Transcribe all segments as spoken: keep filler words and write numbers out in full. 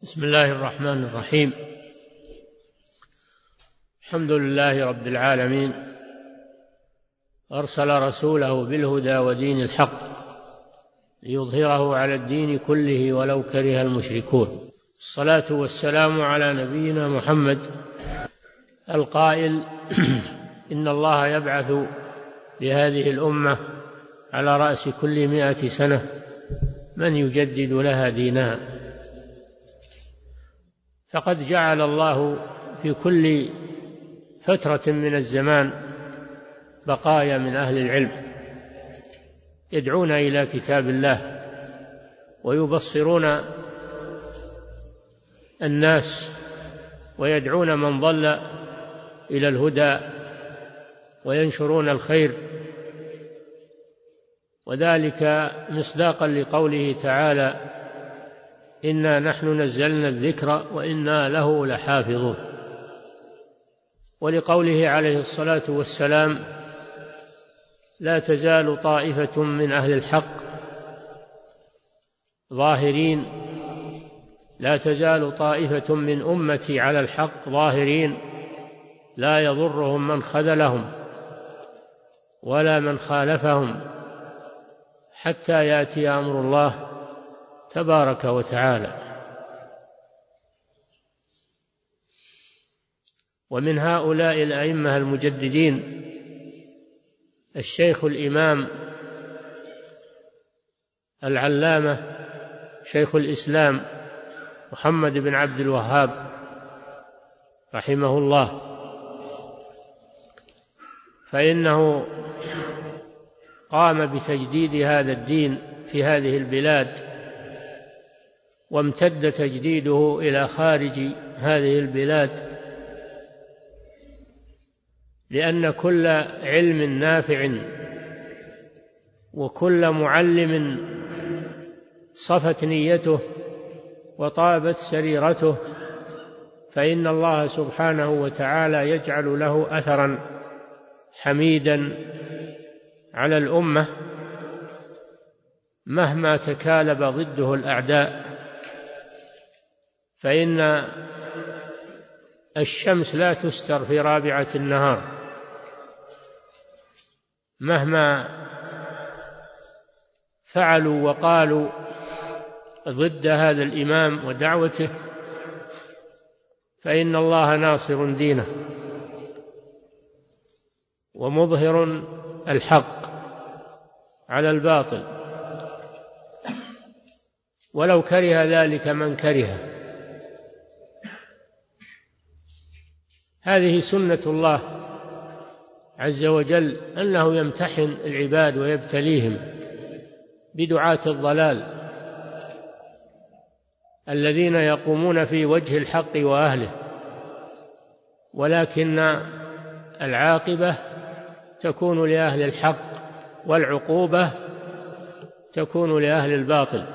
بسم الله الرحمن الرحيم. الحمد لله رب العالمين، أرسل رسوله بالهدى ودين الحق ليظهره على الدين كله ولو كره المشركون. الصلاة والسلام على نبينا محمد القائل إن الله يبعث لهذه الأمة على رأس كل مائة سنة من يجدد لها دينها. فقد جعل الله في كل فترة من الزمان بقايا من أهل العلم يدعون إلى كتاب الله ويبصرون الناس ويدعون من ضل إلى الهدى وينشرون الخير، وذلك مصداقا لقوله تعالى إنا نحن نزلنا الذكر وإنا له لحافظون، ولقوله عليه الصلاة والسلام لا تزال طائفة من أهل الحق ظاهرين لا تزال طائفة من أمتي على الحق ظاهرين لا يضرهم من خذلهم ولا من خالفهم حتى يأتي أمر الله تبارك وتعالى. ومن هؤلاء الأئمة المجددين الشيخ الإمام العلامة شيخ الإسلام محمد بن عبد الوهاب رحمه الله، فإنه قام بتجديد هذا الدين في هذه البلاد، وامتد تجديده إلى خارج هذه البلاد، لأن كل علم نافع وكل معلم صفت نيته وطابت سريرته فإن الله سبحانه وتعالى يجعل له أثرا حميدا على الأمة مهما تكالب ضده الأعداء. فإن الشمس لا تستر في رابعة النهار، مهما فعلوا وقالوا ضد هذا الإمام ودعوته فإن الله ناصر دينه ومظهر الحق على الباطل ولو كره ذلك من كره. هذه سنة الله عز وجل، أنه يمتحن العباد ويبتليهم بدعاة الضلال الذين يقومون في وجه الحق وأهله، ولكن العاقبة تكون لأهل الحق والعقوبة تكون لأهل الباطل.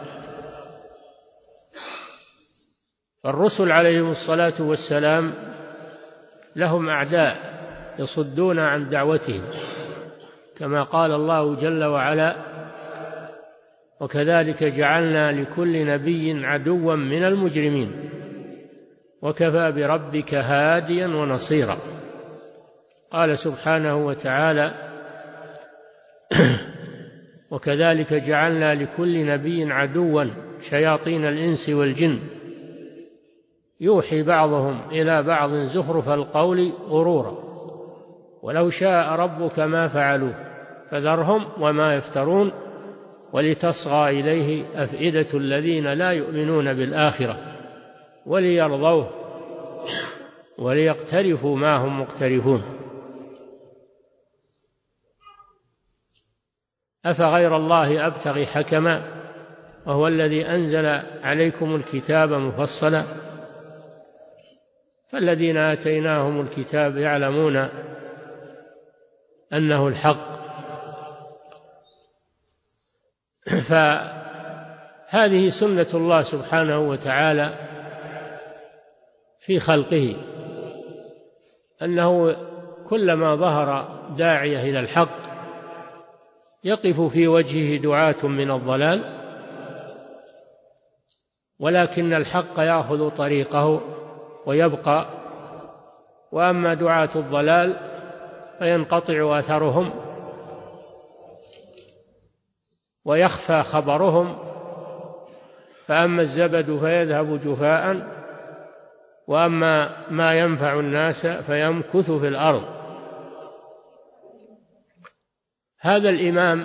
فالرسل عليهم الصلاة والسلام لهم أعداء يصدون عن دعوتهم، كما قال الله جل وعلا وكذلك جعلنا لكل نبي عدوا من المجرمين وكفى بربك هاديا ونصيرا. قال سبحانه وتعالى وكذلك جعلنا لكل نبي عدوا شياطين الإنس والجن يوحي بعضهم إلى بعض زخرف القول غرورا ولو شاء ربك ما فعلوه فذرهم وما يفترون ولتصغى إليه أفئدة الذين لا يؤمنون بالآخرة وليرضوه وليقترفوا ما هم مقترفون. أفغير الله أبتغي حكما وهو الذي أنزل عليكم الكتاب مفصلا فالذين آتيناهم الكتاب يعلمون أنه الحق. فهذه سنة الله سبحانه وتعالى في خلقه، أنه كلما ظهر داعية إلى الحق يقف في وجهه دعاة من الضلال ولكن الحق يأخذ طريقه ويبقى، وأما دعاة الضلال فينقطع أثرهم ويخفى خبرهم، فأما الزبد فيذهب جفاء، وأما ما ينفع الناس فيمكث في الأرض. هذا الإمام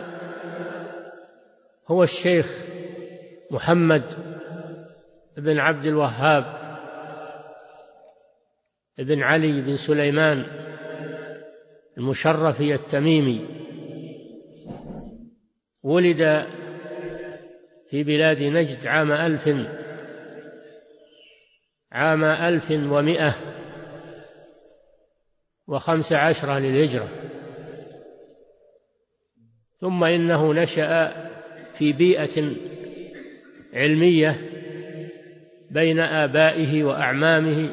هو الشيخ محمد بن عبد الوهاب بن علي بن سليمان المشرفي التميمي، ولد في بلاد نجد عام ألف عام ألف ومائة وخمس عشرة للهجرة، ثم إنه نشأ في بيئة علمية بين آبائه وأعمامه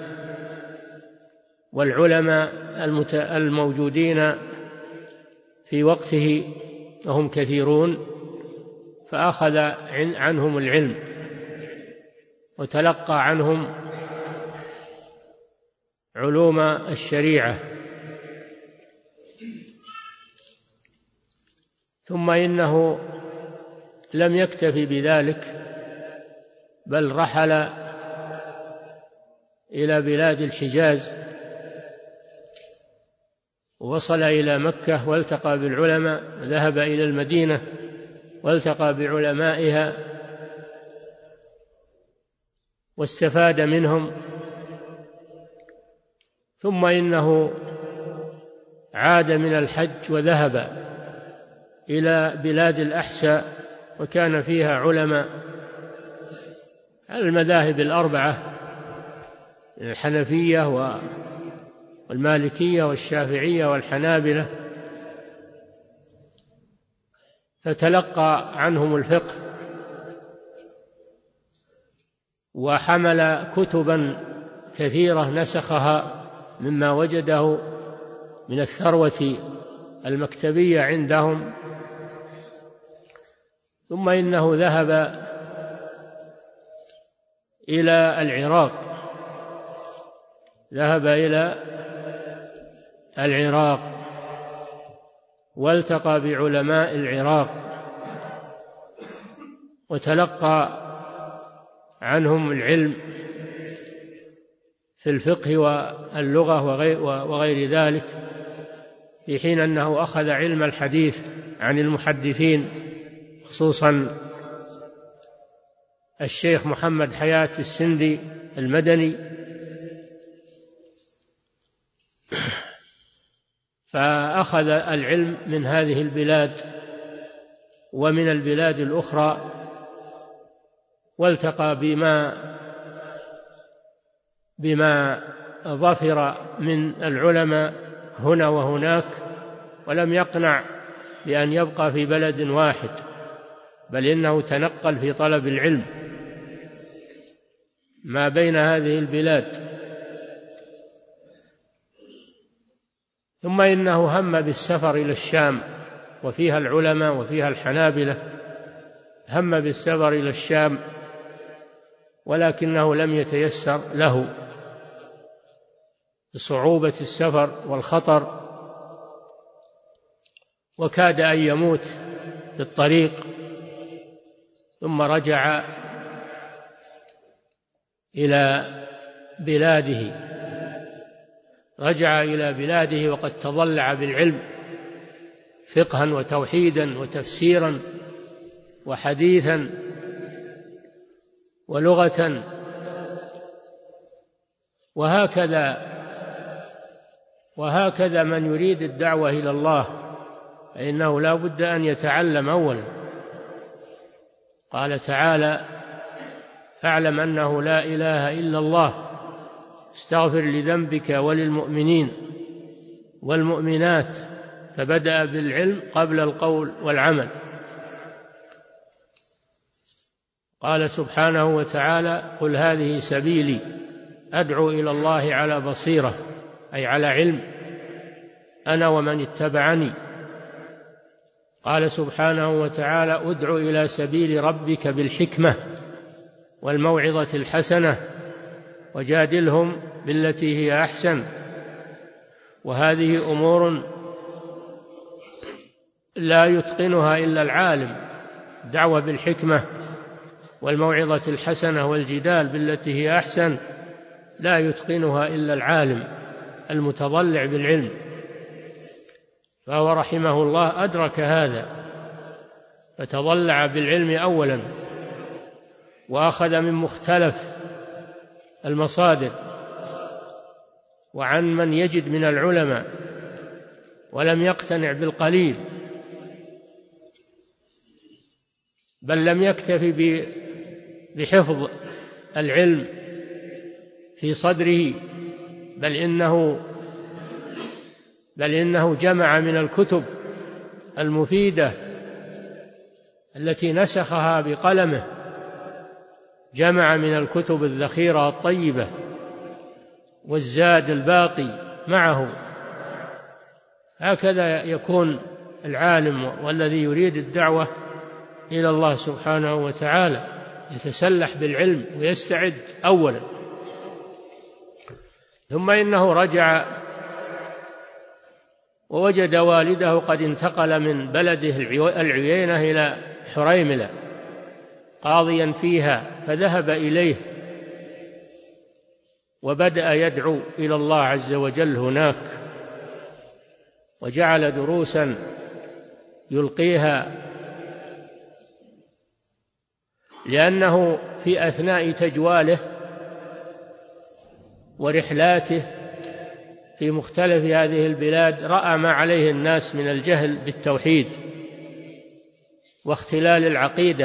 والعلماء الموجودين في وقته وهم كثيرون، فأخذ عنهم العلم وتلقى عنهم علوم الشريعة. ثم إنه لم يكتف بذلك، بل رحل إلى بلاد الحجاز ووصل إلى مكة والتقى بالعلماء، ذهب إلى المدينة والتقى بعلمائها واستفاد منهم، ثم إنه عاد من الحج وذهب إلى بلاد الأحساء، وكان فيها علماء المذاهب الأربعة، الحنفية والمالكية والشافعية والحنابلة، فتلقى عنهم الفقه وحمل كتبا كثيرة نسخها مما وجده من الثروة المكتبية عندهم. ثم إنه ذهب إلى العراق ذهب إلى العراق والتقى بعلماء العراق وتلقى عنهم العلم في الفقه واللغة وغير ذلك، في حين أنه أخذ علم الحديث عن المحدثين، خصوصا الشيخ محمد حياة السندي المدني، فأخذ العلم من هذه البلاد ومن البلاد الأخرى، والتقى بما بما ظفر من العلماء هنا وهناك، ولم يقنع بأن يبقى في بلد واحد، بل إنه تنقل في طلب العلم ما بين هذه البلاد. ثم إنه هم بالسفر إلى الشام، وفيها العلماء وفيها الحنابلة، هم بالسفر إلى الشام ولكنه لم يتيسر له بصعوبة السفر والخطر، وكاد أن يموت في الطريق، ثم رجع إلى بلاده رجع إلى بلاده وقد تضلع بالعلم فقها وتوحيدا وتفسيرا وحديثا ولغة. وهكذا وهكذا من يريد الدعوة إلى الله فإنه لا بد أن يتعلم أولا. قال تعالى: فاعلم أنه لا إله إلا الله، استغفر لذنبك وللمؤمنين والمؤمنات، فبدأ بالعلم قبل القول والعمل. قال سبحانه وتعالى: قل هذه سبيلي أدعو إلى الله على بصيرة، أي على علم، أنا ومن اتبعني. قال سبحانه وتعالى: ادع إلى سبيل ربك بالحكمة والموعظة الحسنة وجادلهم بالتي هي أحسن. وهذه أمور لا يتقنها إلا العالم، دعوة بالحكمة والموعظة الحسنة والجدال بالتي هي أحسن لا يتقنها إلا العالم المتضلع بالعلم. فهو رحمه الله أدرك هذا فتضلع بالعلم أولا، وأخذ من مختلف المصادر وعن من يجد من العلماء، ولم يقتنع بالقليل، بل لم يكتفي بحفظ العلم في صدره، بل إنه بل إنه جمع من الكتب المفيدة التي نسخها بقلمه، جمع من الكتب الذخيرة الطيبة والزاد الباقي معه. هكذا يكون العالم والذي يريد الدعوة إلى الله سبحانه وتعالى، يتسلح بالعلم ويستعد أولا. ثم إنه رجع ووجد والده قد انتقل من بلده العيينة إلى حريملة قاضيا فيها، فذهب إليه وبدأ يدعو إلى الله عز وجل هناك، وجعل دروسا يلقيها، لأنه في أثناء تجواله ورحلاته في مختلف هذه البلاد رأى ما عليه الناس من الجهل بالتوحيد واختلال العقيدة،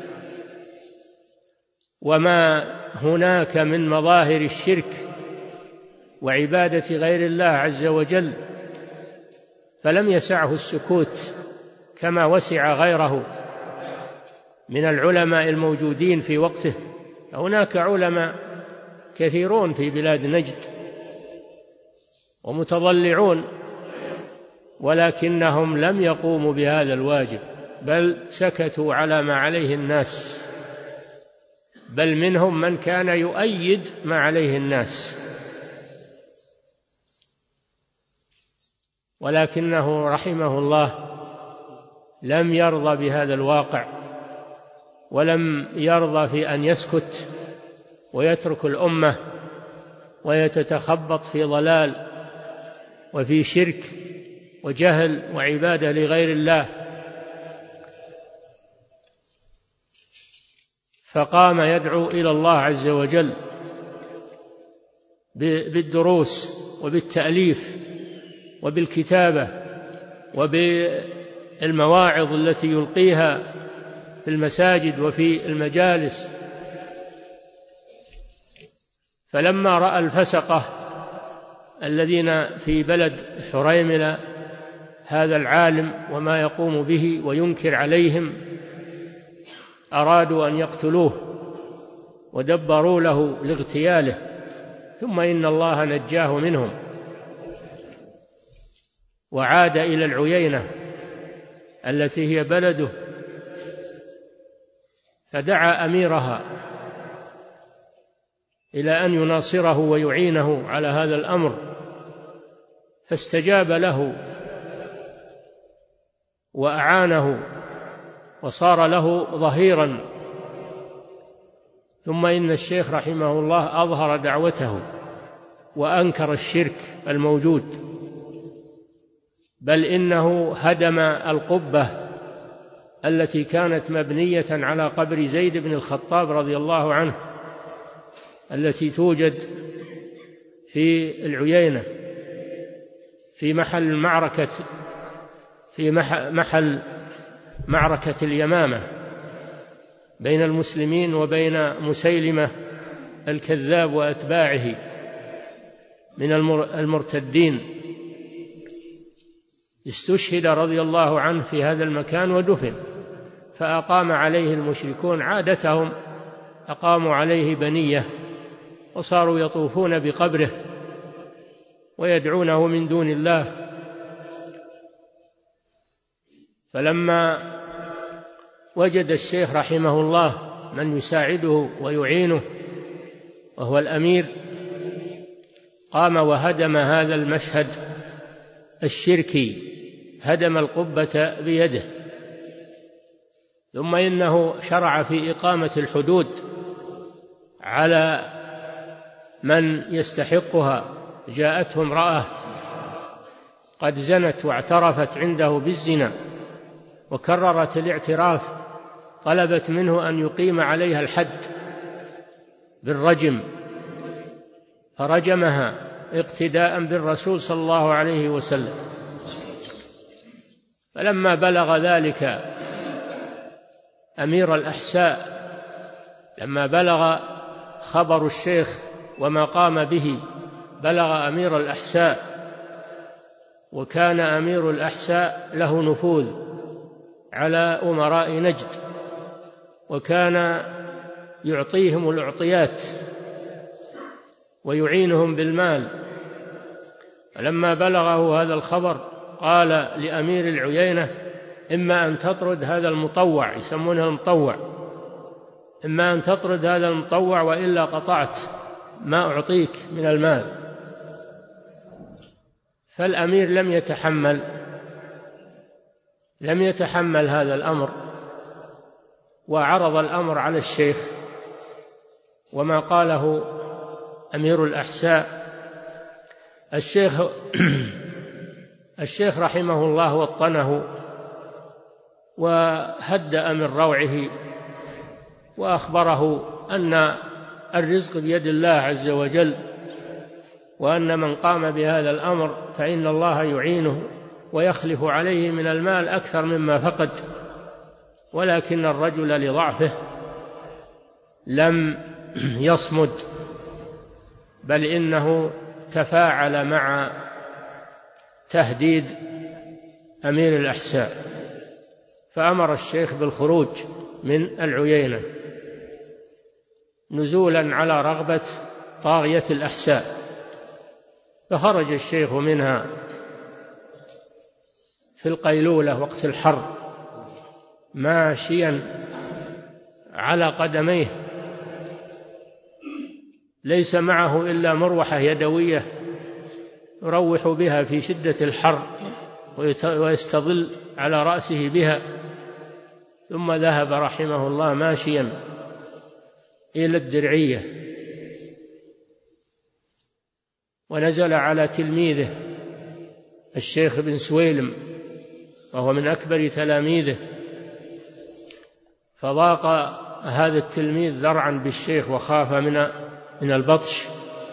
وما هناك من مظاهر الشرك وعبادة غير الله عز وجل، فلم يسعه السكوت كما وسع غيره من العلماء الموجودين في وقته. هناك علماء كثيرون في بلاد نجد ومتضلعون، ولكنهم لم يقوموا بهذا الواجب، بل سكتوا على ما عليه الناس، بل منهم من كان يؤيد ما عليه الناس، ولكنه رحمه الله لم يرضى بهذا الواقع، ولم يرضى في أن يسكت ويترك الأمة ويتتخبط في ضلال وفي شرك وجهل وعبادة لغير الله. فقام يدعو إلى الله عز وجل بالدروس وبالتأليف وبالكتابة وبالمواعظ التي يلقيها في المساجد وفي المجالس. فلما رأى الفسقة الذين في بلد حريملة هذا العالم وما يقوم به وينكر عليهم، أرادوا أن يقتلوه ودبروا له لاغتياله، ثم إن الله نجاه منهم وعاد إلى العيينة التي هي بلده، فدعا أميرها إلى أن يناصره ويعينه على هذا الأمر، فاستجاب له وأعانه وصار له ظهيرا. ثم إن الشيخ رحمه الله أظهر دعوته وأنكر الشرك الموجود، بل إنه هدم القبة التي كانت مبنية على قبر زيد بن الخطاب رضي الله عنه التي توجد في العيينة في محل المعركة في محل معركة اليمامة بين المسلمين وبين مسيلمة الكذاب وأتباعه من المرتدين. استشهد رضي الله عنه في هذا المكان ودفن، فأقام عليه المشركون عادتهم، أقاموا عليه بنية وصاروا يطوفون بقبره ويدعونه من دون الله. فلما وجد الشيخ رحمه الله من يساعده ويعينه وهو الأمير، قام وهدم هذا المشهد الشركي، هدم القبة بيده. ثم إنه شرع في إقامة الحدود على من يستحقها. جاءته امرأة قد زنت واعترفت عنده بالزنا وكررت الاعتراف، طلبت منه أن يقيم عليها الحد بالرجم، فرجمها اقتداء بالرسول صلى الله عليه وسلم. فلما بلغ ذلك أمير الأحساء، لما بلغ خبر الشيخ وما قام به بلغ أمير الأحساء، وكان أمير الأحساء له نفوذ على أمراء نجد، وكان يعطيهم الأعطيات ويعينهم بالمال. فلما بلغه هذا الخبر قال لأمير العيينة: إما أن تطرد هذا المطوع، يسمونه المطوع، إما أن تطرد هذا المطوع وإلا قطعت ما أعطيك من المال. فالأمير لم يتحمل لم يتحمل هذا الأمر، وعرض الأمر على الشيخ وما قاله أمير الأحساء. الشيخ الشيخ رحمه الله وطنه وهدأ من روعه، وأخبره أن الرزق بيد الله عز وجل، وأن من قام بهذا الأمر فإن الله يعينه ويخلف عليه من المال أكثر مما فقد، ولكن الرجل لضعفه لم يصمد، بل إنه تفاعل مع تهديد أمير الأحساء، فأمر الشيخ بالخروج من العيينة نزولا على رغبة طاغية الأحساء. فخرج الشيخ منها في القيلولة وقت الحر ماشيا على قدميه، ليس معه إلا مروحة يدوية يروح بها في شدة الحر ويستظل على رأسه بها. ثم ذهب رحمه الله ماشيا إلى الدرعية، ونزل على تلميذه الشيخ بن سويلم، وهو من أكبر تلاميذه، فضاق هذا التلميذ ذرعا بالشيخ وخاف من من البطش.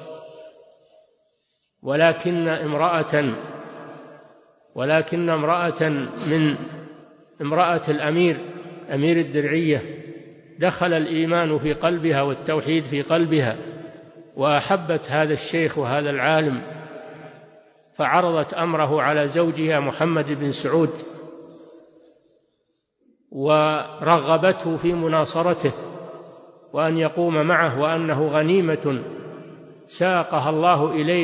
ولكن امرأة ولكن امرأة من امرأة الأمير أمير الدرعية دخل الإيمان في قلبها والتوحيد في قلبها، وأحبت هذا الشيخ وهذا العالم، فعرضت أمره على زوجها محمد بن سعود، ورغبته في مناصرته وأن يقوم معه، وأنه غنيمة ساقها الله إليه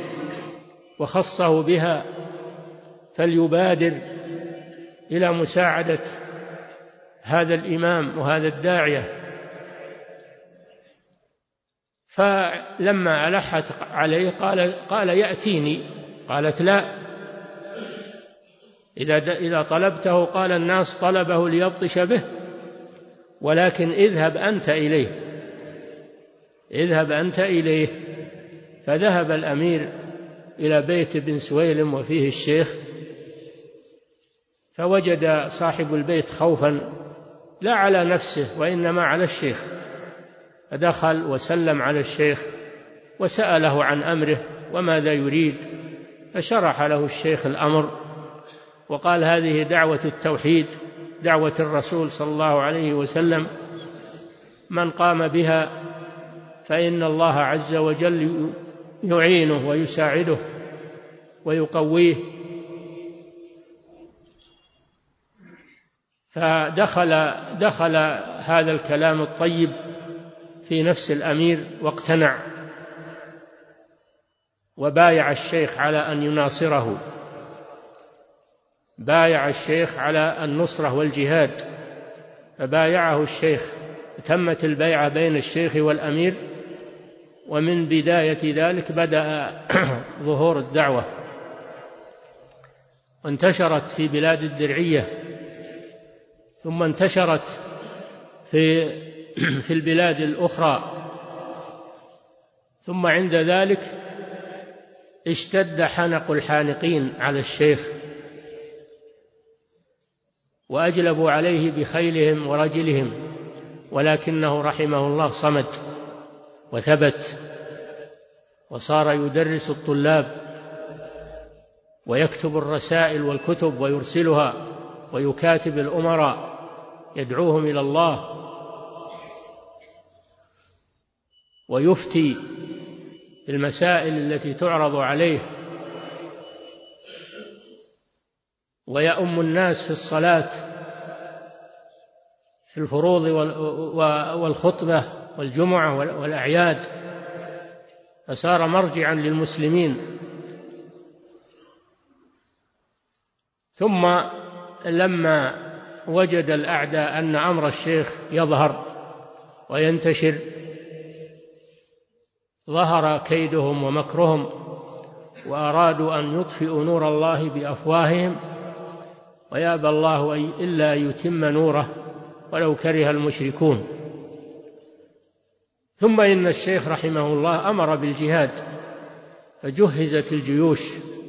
وخصه بها، فليبادر إلى مساعدة هذا الإمام وهذا الداعية. فلما ألحت عليه قال, قال يأتيني. قالت: لا، إذا, إذا طلبته قال الناس طلبه ليبطش به، ولكن اذهب أنت إليه اذهب أنت إليه. فذهب الأمير إلى بيت بن سويلم وفيه الشيخ، فوجد صاحب البيت خوفا لا على نفسه وإنما على الشيخ، فدخل وسلم على الشيخ وسأله عن أمره وماذا يريد، فشرح له الشيخ الأمر وقال: هذه دعوة التوحيد، دعوة الرسول صلى الله عليه وسلم، من قام بها فإن الله عز وجل يعينه ويساعده ويقويه. فدخل دخل هذا الكلام الطيب في نفس الأمير واقتنع، وبايع الشيخ على أن يناصره، بايع الشيخ على النصرة والجهاد، فبايعه الشيخ تمت البيعة بين الشيخ والأمير، ومن بداية ذلك بدأ ظهور الدعوة، وانتشرت في بلاد الدرعية، ثم انتشرت في في البلاد الأخرى، ثم عند ذلك اشتد حنق الحانقين على الشيخ، وأجلبوا عليه بخيلهم ورجلهم، ولكنه رحمه الله صمد وثبت، وصار يدرس الطلاب ويكتب الرسائل والكتب ويرسلها، ويكاتب الأمراء يدعوهم إلى الله، ويفتي بالمسائل التي تعرض عليه، ويؤم الناس في الصلاة في الفروض والخطبة والجمعة والأعياد، فصار مرجعا للمسلمين. ثم لما وجد الأعداء أن أمر الشيخ يظهر وينتشر، ظهر كيدهم ومكرهم، وأرادوا أن يطفئوا نور الله بأفواههم، ويأبى الله إلا يتم نوره ولو كره المشركون. ثم إن الشيخ رحمه الله أمر بالجهاد، فجهزت الجيوش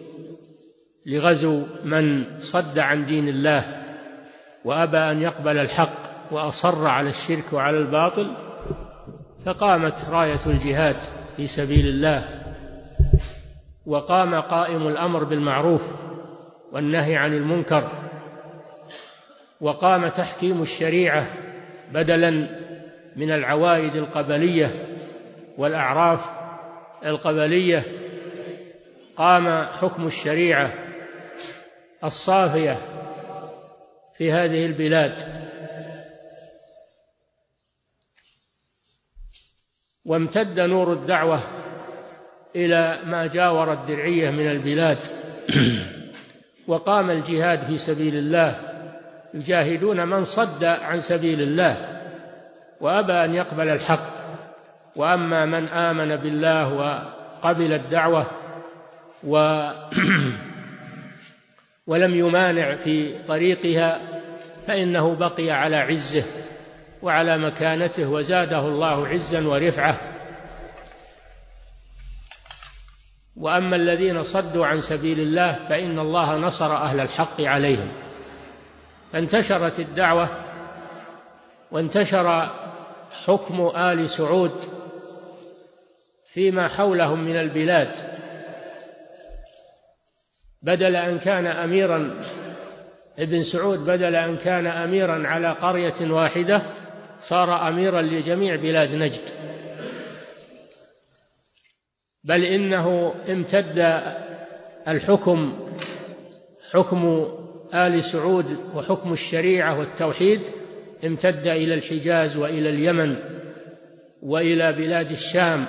لغزو من صد عن دين الله وأبى أن يقبل الحق وأصر على الشرك وعلى الباطل، فقامت راية الجهاد في سبيل الله، وقام قائم الأمر بالمعروف والنهي عن المنكر، وقام تحكيم الشريعة بدلا من العوائد القبلية والأعراف القبلية، قام حكم الشريعة الصافية في هذه البلاد. وامتد نور الدعوة إلى ما جاور الدرعية من البلاد، وقام الجهاد في سبيل الله، يجاهدون من صد عن سبيل الله وأبى أن يقبل الحق. وأما من آمن بالله وقبل الدعوة و ولم يمانع في طريقها، فإنه بقي على عزه وعلى مكانته، وزاده الله عزا ورفعة. وأما الذين صدوا عن سبيل الله فإن الله نصر أهل الحق عليهم، فانتشرت الدعوة، وانتشر حكم آل سعود فيما حولهم من البلاد، بدل أن كان أميرا ابن سعود بدل أن كان أميرا على قرية واحدة، صار أميرا لجميع بلاد نجد، بل إنه امتد الحكم، حكم آل سعود وحكم الشريعة والتوحيد، امتد إلى الحجاز وإلى اليمن وإلى بلاد الشام،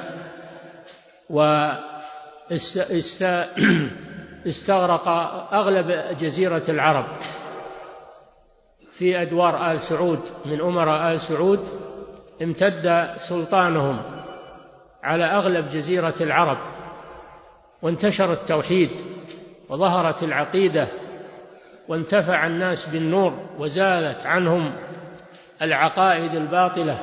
واستغرق أغلب جزيرة العرب في أدوار آل سعود. من أمراء آل سعود امتد سلطانهم على أغلب جزيرة العرب، وانتشر التوحيد وظهرت العقيدة، وانتفع الناس بالنور، وزالت عنهم العقائد الباطلة،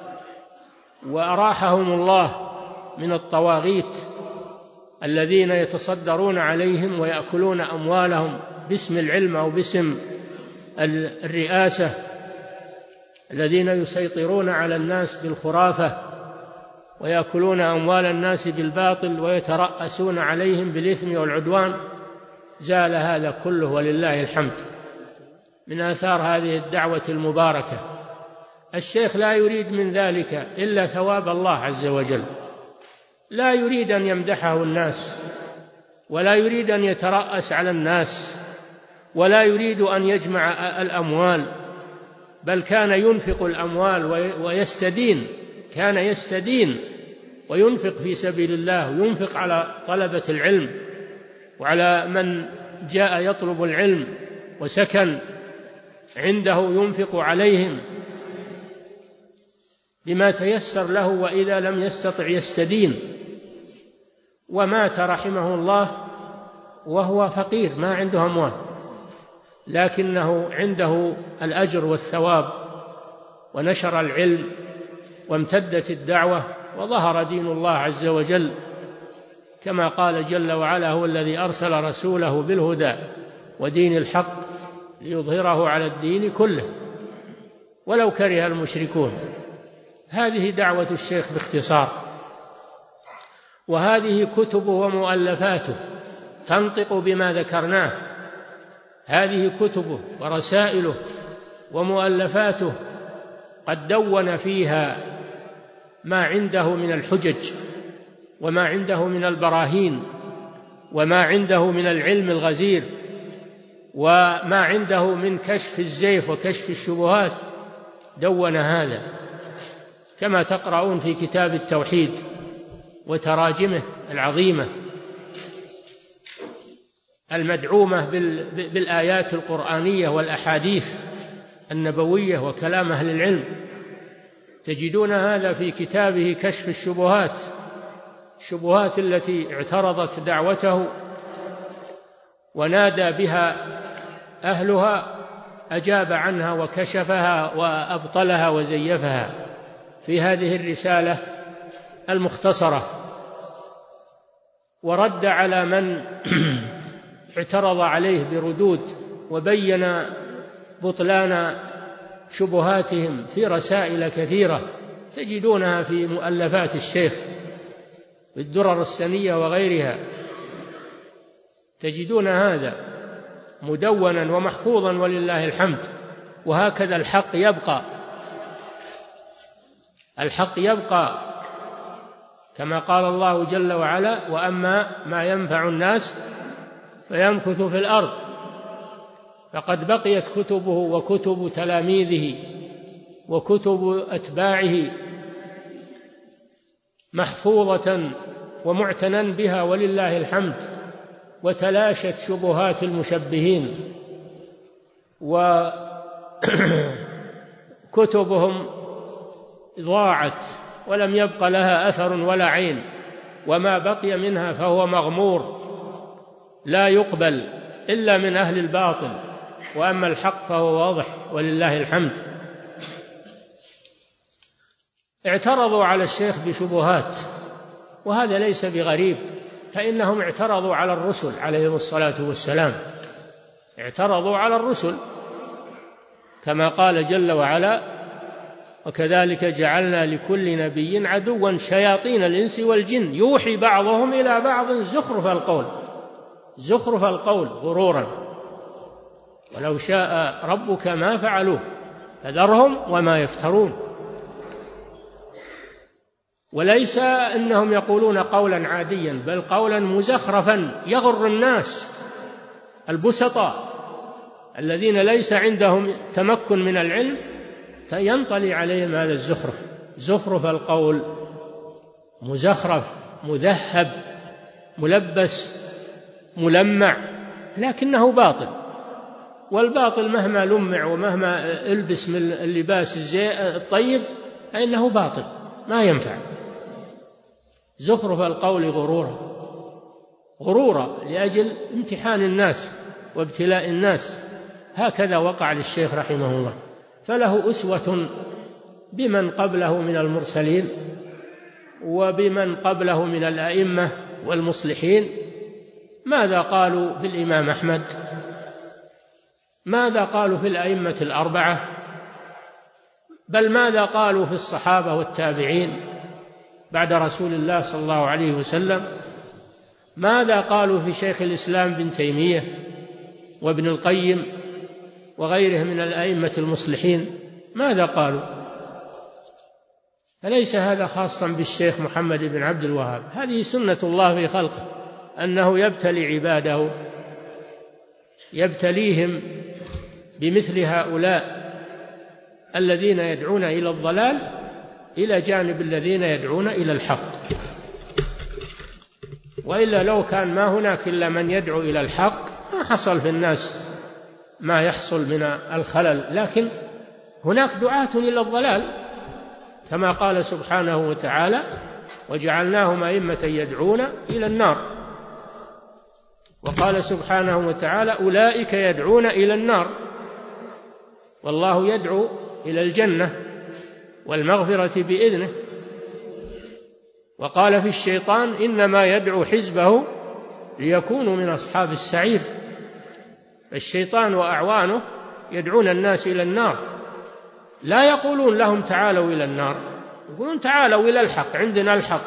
وأراحهم الله من الطواغيت الذين يتصدرون عليهم ويأكلون أموالهم باسم العلم أو باسم الرئاسة، الذين يسيطرون على الناس بالخرافة ويأكلون أموال الناس بالباطل ويترأسون عليهم بالإثم والعدوان. زال هذا كله ولله الحمد من آثار هذه الدعوة المباركة. الشيخ لا يريد من ذلك إلا ثواب الله عز وجل، لا يريد أن يمدحه الناس، ولا يريد أن يترأس على الناس، ولا يريد أن يجمع الأموال، بل كان ينفق الأموال ويستدين، كان يستدين وينفق في سبيل الله، وينفق على طلبة العلم وعلى من جاء يطلب العلم وسكن عنده، ينفق عليهم. بما تيسر له، وإذا لم يستطع يستدين. ومات رحمه الله وهو فقير ما عنده أموال، لكنه عنده الأجر والثواب، ونشر العلم وامتدت الدعوة وظهر دين الله عز وجل، كما قال جل وعلا: هو الذي أرسل رسوله بالهدى ودين الحق ليظهره على الدين كله ولو كره المشركون. هذه دعوة الشيخ باختصار، وهذه كتبه ومؤلفاته تنطق بما ذكرناه. هذه كتبه ورسائله ومؤلفاته قد دون فيها ما عنده من الحجج، وما عنده من البراهين، وما عنده من العلم الغزير، وما عنده من كشف الزيف وكشف الشبهات، دون هذا، كما تقرؤون في كتاب التوحيد وتراجمه العظيمة المدعومة بالآيات القرآنية والأحاديث النبوية وكلام أهل العلم. تجدون هذا في كتابه كشف الشبهات، الشبهات التي اعترضت دعوته ونادى بها أهلها، أجاب عنها وكشفها وأبطلها وزيفها في هذه الرسالة المختصرة، ورد على من اعترض عليه بردود، وبين بطلان شبهاتهم في رسائل كثيرة تجدونها في مؤلفات الشيخ بالدرر السنية وغيرها، تجدون هذا مدونا ومحفوظا ولله الحمد. وهكذا الحق يبقى، الحق يبقى كما قال الله جل وعلا: وأما ما ينفع الناس فيمكث في الأرض. فقد بقيت كتبه وكتب تلاميذه وكتب أتباعه محفوظة ومعتنى بها ولله الحمد، وتلاشت شبهات المشبهين، وكتبهم ضاعت ولم يبق لها أثر ولا عين، وما بقي منها فهو مغمور لا يقبل إلا من أهل الباطل، وأما الحق فهو واضح ولله الحمد. اعترضوا على الشيخ بشبهات، وهذا ليس بغريب، فإنهم اعترضوا على الرسل عليهم الصلاة والسلام، اعترضوا على الرسل كما قال جل وعلا: وكذلك جعلنا لكل نبي عدوا شياطين الإنس والجن يوحي بعضهم إلى بعض زخرف القول، زخرف القول غرورا، ولو شاء ربك ما فعلوه فذرهم وما يفترون. وليس أنهم يقولون قولا عاديا، بل قولا مزخرفا يغر الناس البسطاء الذين ليس عندهم تمكن من العلم، ينطلي عليهم هذا الزخرف، زخرف القول مزخرف مذهب ملبس ملمع، لكنه باطل، والباطل مهما لمع ومهما البس من اللباس الطيب فإنه باطل ما ينفع. زخرف القول غرورا، غرورا لأجل امتحان الناس وابتلاء الناس. هكذا وقع للشيخ رحمه الله، فله أسوة بمن قبله من المرسلين وبمن قبله من الأئمة والمصلحين. ماذا قالوا في الإمام أحمد؟ ماذا قالوا في الأئمة الأربعة؟ بل ماذا قالوا في الصحابة والتابعين بعد رسول الله صلى الله عليه وسلم؟ ماذا قالوا في شيخ الإسلام بن تيمية وابن القيم وغيره من الأئمة المصلحين؟ ماذا قالوا؟ فليس هذا خاصا بالشيخ محمد بن عبد الوهاب، هذه سنة الله في خلقه، أنه يبتلي عباده، يبتليهم بمثل هؤلاء الذين يدعون إلى الضلال إلى جانب الذين يدعون إلى الحق. وإلا لو كان ما هناك إلا من يدعو إلى الحق ما حصل في الناس ما يحصل من الخلل، لكن هناك دعاة إلى الضلال كما قال سبحانه وتعالى: وجعلناهم أئمة يدعون إلى النار. وقال سبحانه وتعالى: أولئك يدعون إلى النار والله يدعو إلى الجنة والمغفرة بإذنه. وقال في الشيطان: إنما يدعو حزبه ليكونوا من أصحاب السعير. الشيطان وأعوانه يدعون الناس إلى النار، لا يقولون لهم تعالوا إلى النار، يقولون تعالوا إلى الحق، عندنا الحق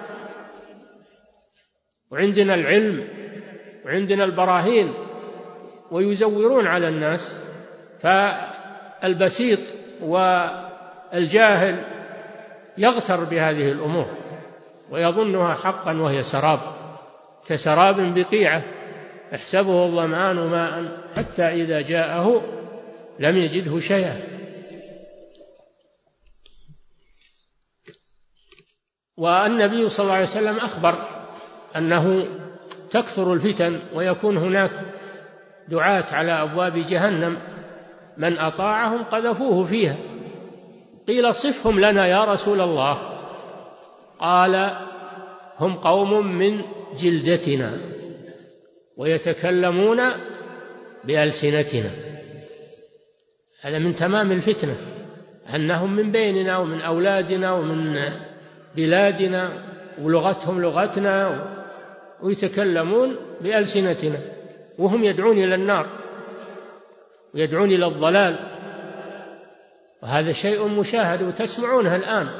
وعندنا العلم وعندنا البراهين، ويزورون على الناس. فالبسيط والجاهل يغتر بهذه الأمور ويظنها حقا وهي سراب، كسراب بقيعة يحسبه الظمآن ماء حتى إذا جاءه لم يجده شيئا. والنبي صلى الله عليه وسلم أخبر أنه تكثر الفتن ويكون هناك دعاة على أبواب جهنم من أطاعهم قذفوه فيها. قيل: صفهم لنا يا رسول الله. قال: هم قوم من جلدتنا ويتكلمون بألسنتنا. هذا من تمام الفتنة، أنهم من بيننا ومن أولادنا ومن بلادنا ولغتهم لغتنا ويتكلمون بألسنتنا، وهم يدعون إلى النار ويدعون إلى الضلال. وهذا شيء مشاهد وتسمعونه الآن،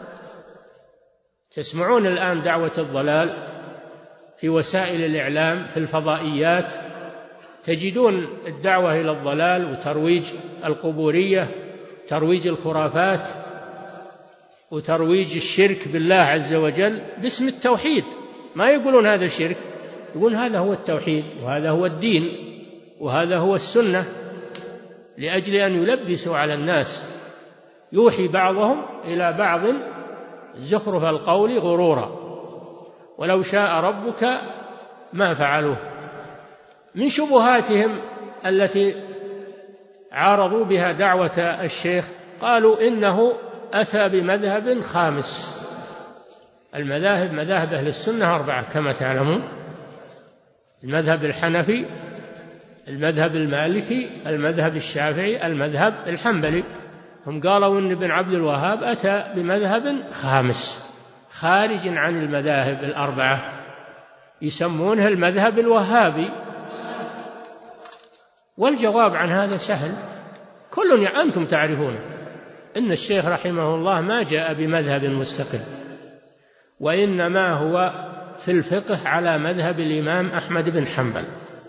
تسمعون الآن دعوة الضلال في وسائل الإعلام، في الفضائيات تجدون الدعوة إلى الضلال وترويج القبورية، ترويج الخرافات وترويج الشرك بالله عز وجل باسم التوحيد. ما يقولون هذا شرك، يقولون هذا هو التوحيد وهذا هو الدين وهذا هو السنة، لأجل أن يلبسوا على الناس. يوحي بعضهم إلى بعض زخرف القول غرورا ولو شاء ربك ما فعلوه. من شبهاتهم التي عارضوا بها دعوة الشيخ قالوا إنه أتى بمذهب خامس. المذاهب مذاهب أهل السنة أربعة كما تعلمون: المذهب الحنفي، المذهب المالكي، المذهب الشافعي، المذهب الحنبلي. هم قالوا إن ابن عبد الوهاب أتى بمذهب خامس خارج عن المذاهب الأربعة، يسمونه المذهب الوهابي. والجواب عن هذا سهل، كل أنتم تعرفون إن الشيخ رحمه الله ما جاء بمذهب مستقل، وإنما هو في الفقه على مذهب الإمام أحمد بن حنبل،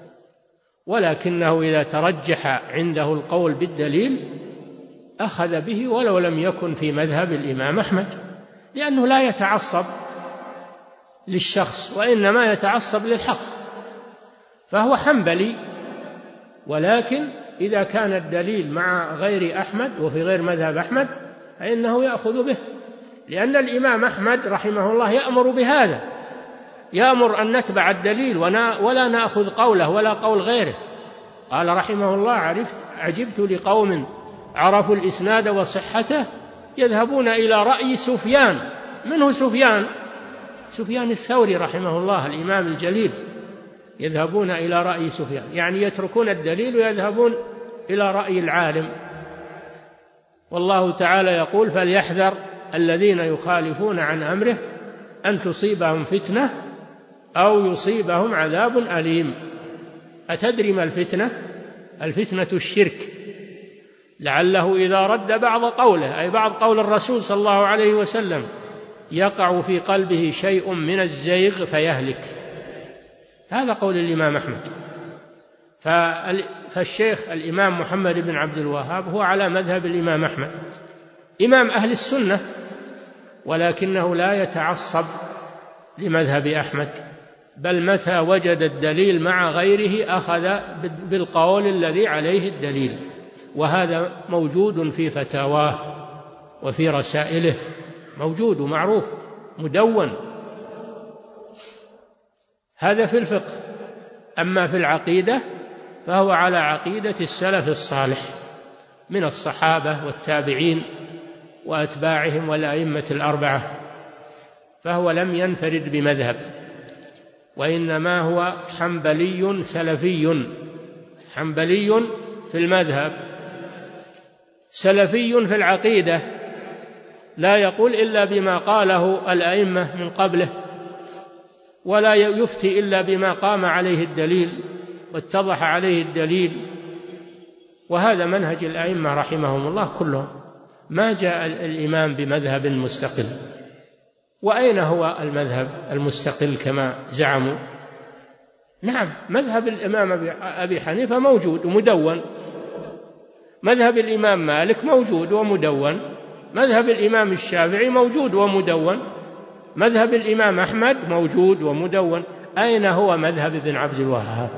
ولكنه إذا ترجح عنده القول بالدليل أخذ به ولو لم يكن في مذهب الإمام أحمد، لأنه لا يتعصب للشخص وإنما يتعصب للحق. فهو حنبلي، ولكن إذا كان الدليل مع غير أحمد وفي غير مذهب أحمد فإنه يأخذ به، لأن الإمام أحمد رحمه الله يأمر بهذا، يأمر أن نتبع الدليل ولا نأخذ قوله ولا قول غيره. قال رحمه الله: عرفت عجبت لقوم عرفوا الإسناد وصحته يذهبون إلى رأي سفيان. منه سفيان؟ سفيان الثوري رحمه الله الإمام الجليل. يذهبون إلى رأي سفيان يعني يتركون الدليل ويذهبون إلى رأي العالم. والله تعالى يقول: فليحذر الذين يخالفون عن أمره أن تصيبهم فتنة أو يصيبهم عذاب أليم. أتدري ما الفتنة؟ الفتنة الشرك، لعله إذا رد بعض قوله أي بعض قول الرسول صلى الله عليه وسلم يقع في قلبه شيء من الزيغ فيهلك. هذا قول الإمام أحمد. فالشيخ الإمام محمد بن عبد الوهاب هو على مذهب الإمام أحمد، إمام أهل السنة، ولكنه لا يتعصب لمذهب أحمد، بل متى وجد الدليل مع غيره أخذ بالقول الذي عليه الدليل. وهذا موجود في فتاواه وفي رسائله، موجود ومعروف مدون. هذا في الفقه. أما في العقيدة فهو على عقيدة السلف الصالح من الصحابة والتابعين وأتباعهم والأئمة الأربعة، فهو لم ينفرد بمذهب، وإنما هو حنبلي سلفي، حنبلي في المذهب سلفي في العقيدة، لا يقول إلا بما قاله الأئمة من قبله، ولا يفتي إلا بما قام عليه الدليل واتضح عليه الدليل. وهذا منهج الأئمة رحمهم الله كلهم، ما جاء الإمام بمذهب مستقل. وأين هو المذهب المستقل كما زعموا؟ نعم، مذهب الإمام أبي حنيفة موجود ومدون، مذهب الإمام مالك موجود ومدون، مذهب الإمام الشافعي موجود ومدون، مذهب الإمام أحمد موجود ومدون. أين هو مذهب ابن عبد الوهاب؟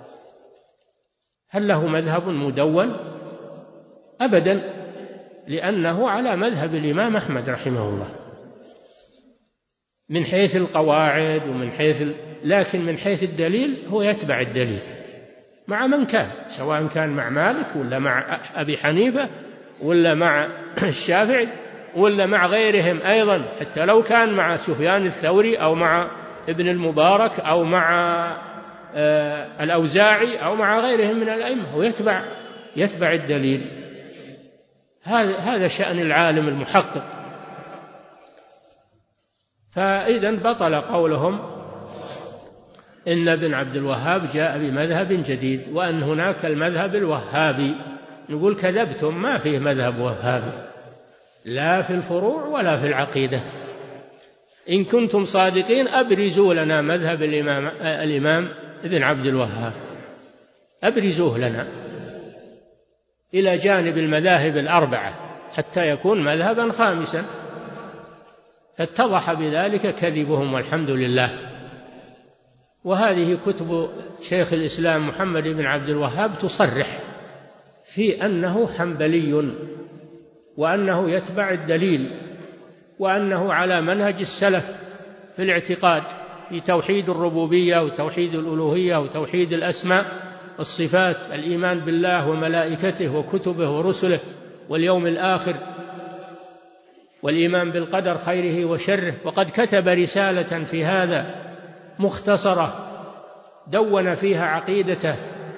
هل له مذهب مدون؟ أبدا، لأنه على مذهب الإمام أحمد رحمه الله من حيث القواعد ومن حيث ال... لكن من حيث الدليل هو يتبع الدليل مع من كان، سواء كان مع مالك ولا مع أبي حنيفة ولا مع الشافعي ولا مع غيرهم أيضا، حتى لو كان مع سفيان الثوري أو مع ابن المبارك أو مع آه الأوزاعي أو مع غيرهم من الأئمة، هو يتبع يتبع الدليل. هذا هذا شأن العالم المحقق. فإذا بطل قولهم إن ابن عبد الوهاب جاء بمذهب جديد وأن هناك المذهب الوهابي. نقول كذبتم، ما فيه مذهب وهابي لا في الفروع ولا في العقيدة. إن كنتم صادقين أبرزوا لنا مذهب الإمام, الإمام ابن عبد الوهاب، أبرزوه لنا إلى جانب المذاهب الأربعة حتى يكون مذهبا خامسا. فاتضح بذلك كذبهم والحمد لله. وهذه كتب شيخ الإسلام محمد بن عبد الوهاب تصرح في أنه حنبلي، وأنه يتبع الدليل، وأنه على منهج السلف في الاعتقاد في توحيد الربوبية وتوحيد الألوهية وتوحيد الأسماء والصفات، الإيمان بالله وملائكته وكتبه ورسله واليوم الآخر، والإيمان بالقدر خيره وشره. وقد كتب رسالة في هذا مختصرة دون فيها عقيدته،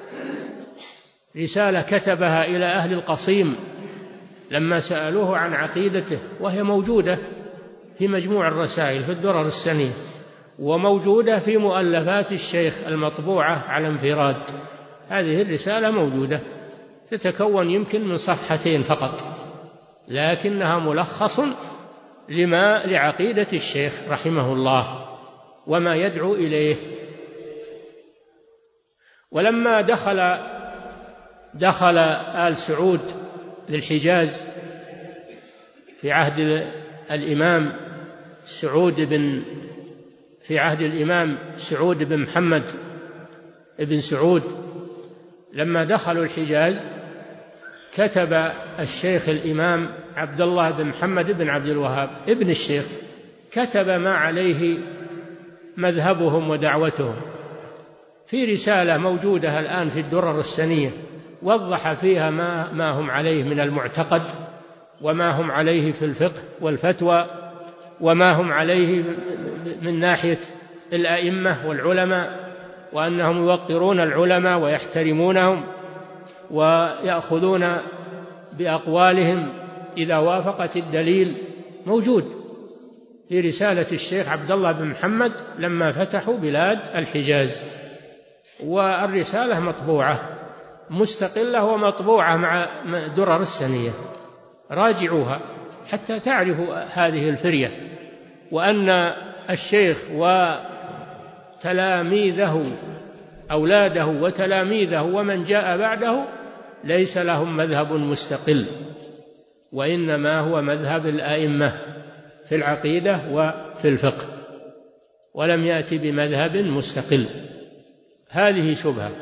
رسالة كتبها إلى أهل القصيم لما سألوه عن عقيدته، وهي موجودة في مجموع الرسائل في الدرر السنية، وموجودة في مؤلفات الشيخ المطبوعة على انفراد. هذه الرسالة موجودة، تتكون يمكن من صفحتين فقط، لكنها ملخص لما لعقيدة الشيخ رحمه الله وما يدعو إليه. ولما دخل دخل آل سعود للحجاز في عهد الإمام سعود بن في عهد الإمام سعود بن محمد بن سعود، لما دخلوا الحجاز كتب الشيخ الإمام عبد الله بن محمد بن عبد الوهاب ابن الشيخ، كتب ما عليه مذهبهم ودعوتهم في رسالة موجودة الآن في الدرر السنية، وضح فيها ما, ما هم عليه من المعتقد، وما هم عليه في الفقه والفتوى، وما هم عليه من ناحية الأئمة والعلماء، وأنهم يوقرون العلماء ويحترمونهم ويأخذون بأقوالهم إذا وافقت الدليل. موجود في رسالة الشيخ عبد الله بن محمد لما فتحوا بلاد الحجاز، والرسالة مطبوعة مستقلة ومطبوعة مع درر السنية، راجعوها حتى تعرفوا هذه الفرية، وأن الشيخ وتلاميذه أولاده وتلاميذه ومن جاء بعده ليس لهم مذهب مستقل، وإنما هو مذهب الأئمة في العقيدة وفي الفقه، ولم يأتي بمذهب مستقل. هذه شبهة.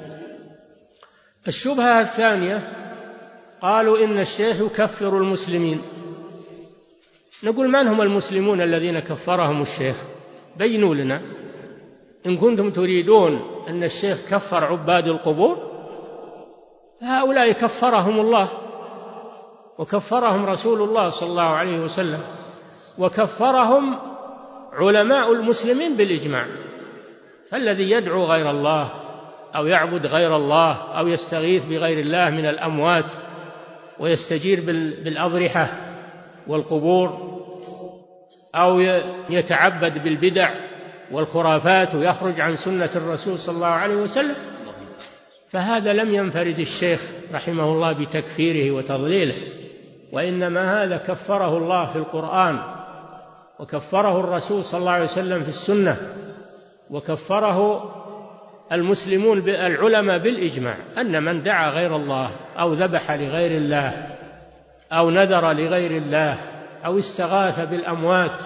الشبهة الثانية قالوا إن الشيخ يكفر المسلمين. نقول من هم المسلمون الذين كفرهم الشيخ؟ بينوا لنا إن كنتم تريدون أن الشيخ كفر عباد القبور، هؤلاء كفرهم الله، وكفرهم رسول الله صلى الله عليه وسلم، وكفرهم علماء المسلمين بالإجماع. فالذي يدعو غير الله أو يعبد غير الله أو يستغيث بغير الله من الأموات ويستجير بالأضرحة والقبور، أو يتعبد بالبدع والخرافات ويخرج عن سنة الرسول صلى الله عليه وسلم، فهذا لم ينفرد الشيخ رحمه الله بتكفيره وتضليله، وإنما هذا كفره الله في القرآن، وكفره الرسول صلى الله عليه وسلم في السنة، وكفره المسلمون العلماء بالإجماع، أن من دعا غير الله أو ذبح لغير الله أو نذر لغير الله أو استغاث بالأموات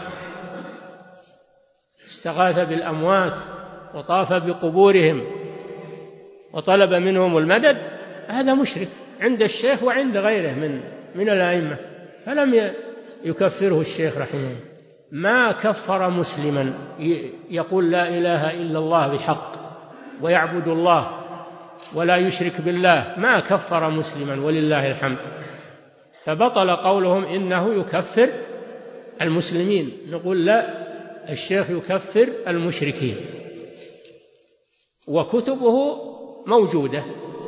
استغاث بالأموات وطاف بقبورهم وطلب منهم المدد، هذا مشرك عند الشيخ وعند غيره من من الأئمة، فلم يكفره الشيخ رحمه الله. ما كفر مسلما يقول لا إله إلا الله بحق ويعبد الله ولا يشرك بالله، ما كفر مسلما ولله الحمد. فبطل قولهم إنه يكفر المسلمين، نقول لا، الشيخ يكفر المشركين، وكتبه موجودة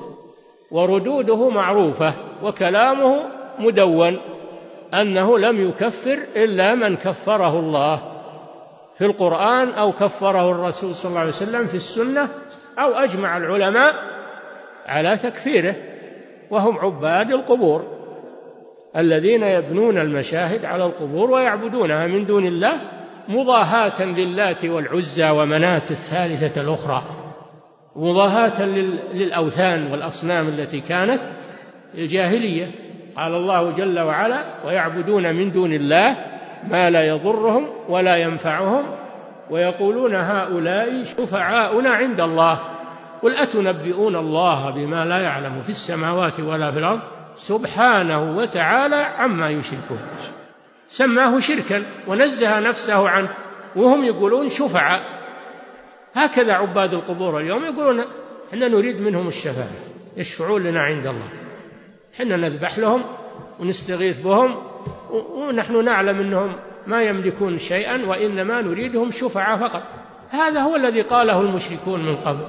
وردوده معروفة وكلامه مدون، أنه لم يكفر إلا من كفره الله في القرآن أو كفره الرسول صلى الله عليه وسلم في السنة، أو أجمع العلماء على تكفيره، وهم عباد القبور الذين يبنون المشاهد على القبور ويعبدونها من دون الله مضاهاة للات والعزى ومناة الثالثة الأخرى، مضاهاة للأوثان والأصنام التي كانت الجاهلية. قال الله جل وعلا: ويعبدون من دون الله ما لا يضرهم ولا ينفعهم ويقولون هؤلاء شفعاؤنا عند الله قل أتنبئون الله بما لا يعلم في السماوات ولا في الأرض سبحانه وتعالى عما يشركون. سماه شركا ونزه نفسه عنه، وهم يقولون شفعاء. هكذا عباد القبور اليوم يقولون إحنا نريد منهم الشفاعة، يشفعون لنا عند الله، إحنا نذبح لهم ونستغيث بهم ونحن نعلم أنهم ما يملكون شيئا وإنما نريدهم شفعاء فقط. هذا هو الذي قاله المشركون من قبل،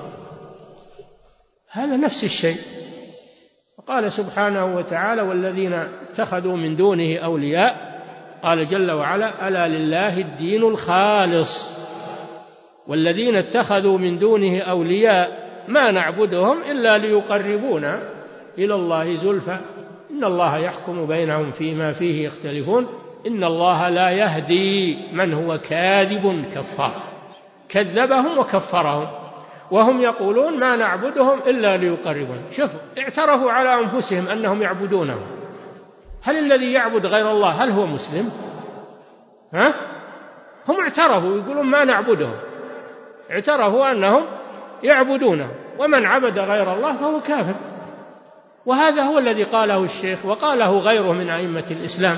هذا نفس الشيء. وقال سبحانه وتعالى: والذين اتخذوا من دونه أولياء، قال جل وعلا: ألا لله الدين الخالص والذين اتخذوا من دونه أولياء ما نعبدهم إلا ليقربونا إلى الله زلفى إن الله يحكم بينهم فيما فيه يختلفون إن الله لا يهدي من هو كاذب كفار. كذبهم وكفرهم وهم يقولون ما نعبدهم إلا ليقربون. شوفوا، اعترفوا على أنفسهم أنهم يعبدونه. هل الذي يعبد غير الله هل هو مسلم؟ ها؟ هم اعترفوا يقولون ما نعبدهم، اعترفوا أنهم يعبدونه، ومن عبد غير الله فهو كافر. وهذا هو الذي قاله الشيخ وقاله غيره من أئمة الإسلام،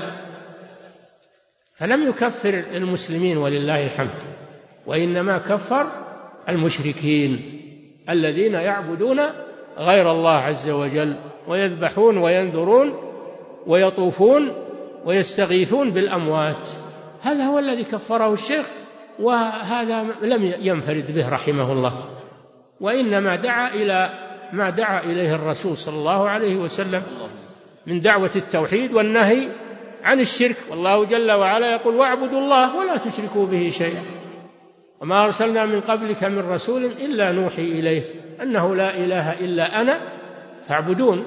فلم يكفر المسلمين ولله الحمد، وإنما كفر المشركين الذين يعبدون غير الله عز وجل ويذبحون وينذرون ويطوفون ويستغيثون بالأموات. هذا هو الذي كفره الشيخ، وهذا لم ينفرد به رحمه الله، وإنما دعا إلى ما دعا إليه الرسول صلى الله عليه وسلم من دعوة التوحيد والنهي عن الشرك. والله جل وعلا يقول: واعبدوا الله ولا تشركوا به شيئا وما أرسلنا من قبلك من رسول إلا نوحي إليه أنه لا إله إلا أنا فاعبدون.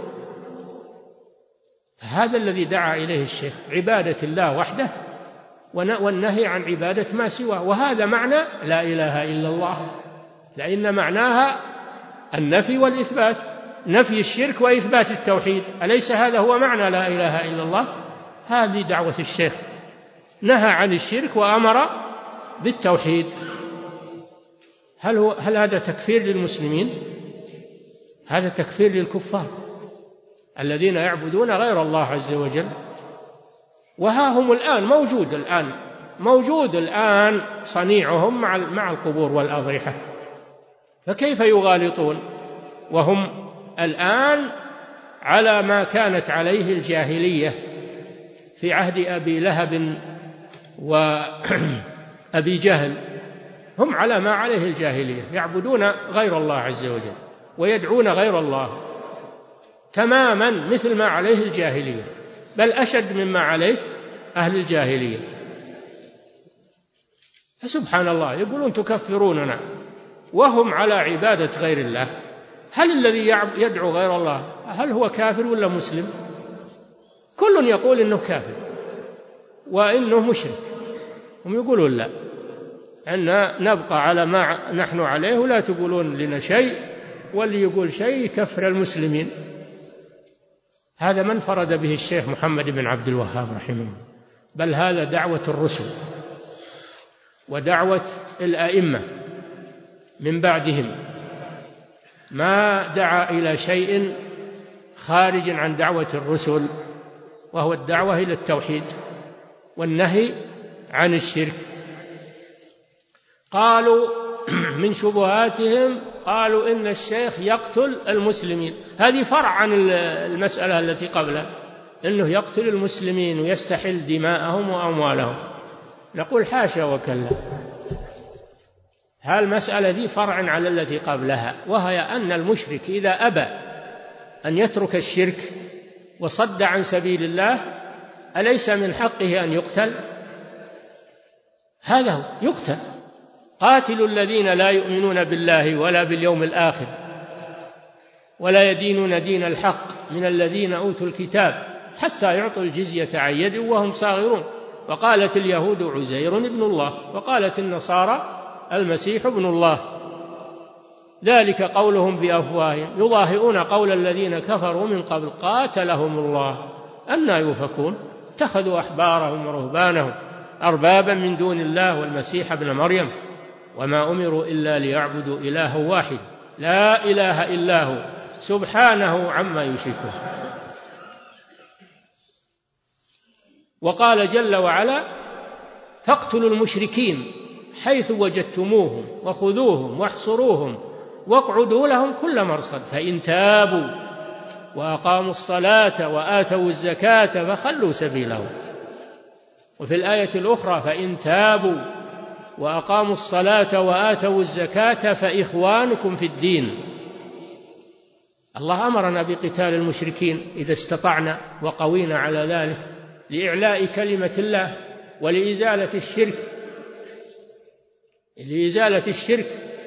هذا الذي دعا إليه الشيخ، عبادة الله وحده والنهي عن عبادة ما سواه. وهذا معنى لا إله إلا الله، لأن معناها النفي والإثبات، نفي الشرك وإثبات التوحيد. أليس هذا هو معنى لا إله إلا الله؟ هذه دعوة الشيخ، نهى عن الشرك وأمر بالتوحيد. هل, هو هل هذا تكفير للمسلمين؟ هذا تكفير للكفار الذين يعبدون غير الله عز وجل. وها هم الآن موجود الآن موجود الآن صنيعهم مع مع القبور والأضرحة، فكيف يغالطون وهم الآن على ما كانت عليه الجاهلية في عهد أبي لهب وأبي جهل هم على ما عليه الجاهلية، يعبدون غير الله عز وجل ويدعون غير الله تماما مثل ما عليه الجاهلية، بل أشد مما عليه أهل الجاهلية. سبحان الله، يقولون تكفروننا وهم على عبادة غير الله. هل الذي يدعو غير الله هل هو كافر ولا مسلم؟ كل يقول إنه كافر وإنه مشرك، هم يقولون لا، أن نبقى على ما نحن عليه ولا تقولون لنا شيء، واللي يقول شيء كفر المسلمين. هذا من فرد به الشيخ محمد بن عبد الوهاب رحمه الله، بل هذا دعوة الرسل ودعوة الأئمة من بعدهم، ما دعا إلى شيء خارج عن دعوة الرسل، وهو الدعوة إلى التوحيد والنهي عن الشرك. قالوا من شبهاتهم قالوا إن الشيخ يقتل المسلمين، هذه فرع عن المسألة التي قبلها، إنه يقتل المسلمين ويستحل دماءهم وأموالهم. نقول حاشا وكلا، هالمسألة ذي فرع على التي قبلها، وهي أن المشرك إذا أبى أن يترك الشرك وصد عن سبيل الله أليس من حقه أن يقتل؟ هذا هو، يقتل. قاتلوا الذين لا يؤمنون بالله ولا باليوم الآخر ولا يدينون دين الحق من الذين أوتوا الكتاب حتى يعطوا الجزية عن يد وهم صاغرون. وقالت اليهود عزير ابن الله وقالت النصارى المسيح ابن الله، ذلك قولهم بأفواههم يضاهئون قول الذين كفروا من قبل قاتلهم الله أنى يؤفكون. اتخذوا أحبارهم ورهبانهم أربابا من دون الله والمسيح ابن مريم وما أمروا إلا ليعبدوا إلها واحد لا إله إلا هو سبحانه عما يشركون. وقال جل وعلا فاقتلوا المشركين حيث وجدتموهم وخذوهم واحصروهم واقعدوا لهم كل مرصد فإن تابوا وأقاموا الصلاة وآتوا الزكاة فخلوا سبيلهم. وفي الآية الأخرى فإن تابوا وأقاموا الصلاة وآتوا الزكاة فإخوانكم في الدين. الله أمرنا بقتال المشركين إذا استطعنا وقوينا على ذلك لإعلاء كلمة الله ولإزالة الشرك لإزالة الشرك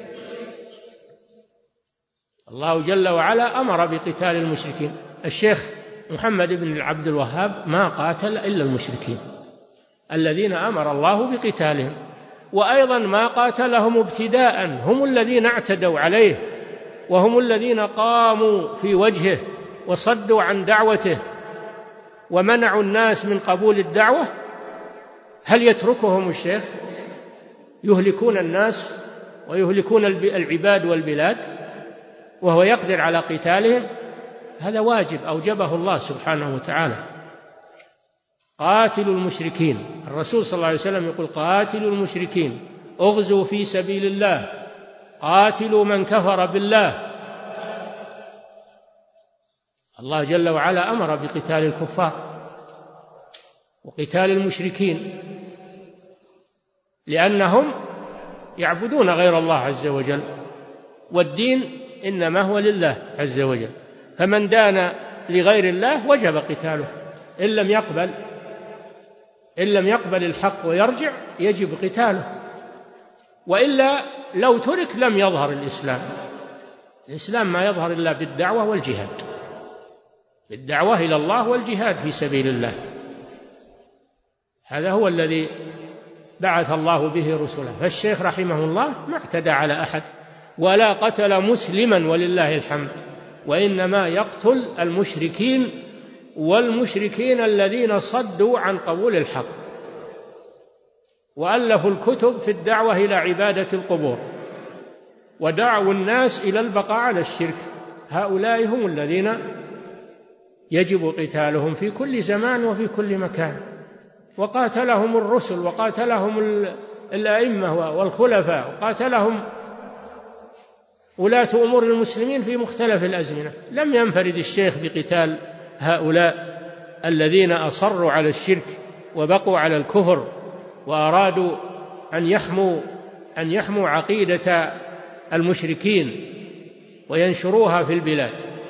الله جل وعلا أمر بقتال المشركين. الشيخ محمد بن عبد الوهاب ما قاتل إلا المشركين الذين أمر الله بقتالهم، وأيضا ما قاتلهم ابتداء، هم الذين اعتدوا عليه وهم الذين قاموا في وجهه وصدوا عن دعوته ومنعوا الناس من قبول الدعوة. هل يتركهم الشيخ؟ يهلكون الناس ويهلكون العباد والبلاد وهو يقدر على قتالهم؟ هذا واجب أوجبه الله سبحانه وتعالى. قاتلوا المشركين، الرسول صلى الله عليه وسلم يقول قاتلوا المشركين، اغزوا في سبيل الله، قاتلوا من كفر بالله. الله جل وعلا أمر بقتال الكفار وقتال المشركين لأنهم يعبدون غير الله عز وجل، والدين إنما هو لله عز وجل، فمن دان لغير الله وجب قتاله. إن لم يقبل إن لم يقبل الحق ويرجع يجب قتاله، وإلا لو ترك لم يظهر الإسلام. الإسلام ما يظهر إلا بالدعوة والجهاد، بالدعوة إلى الله والجهاد في سبيل الله. هذا هو الذي بعث الله به رسله. فالشيخ رحمه الله ما اعتدى على أحد ولا قتل مسلما ولله الحمد، وإنما يقتل المشركين والمشركين الذين صدوا عن قبول الحق وألفوا الكتب في الدعوة إلى عبادة القبور ودعوا الناس إلى البقاء على الشرك. هؤلاء هم الذين يجب قتالهم في كل زمان وفي كل مكان. وقاتلهم الرسل وقاتلهم الأئمة والخلفاء وقاتلهم ولاة أمور المسلمين في مختلف الأزمنة. لم ينفرد الشيخ بقتال هؤلاء الذين أصروا على الشرك وبقوا على الكفر وأرادوا أن يحموا أن يحموا عقيدة المشركين وينشروها في البلاد.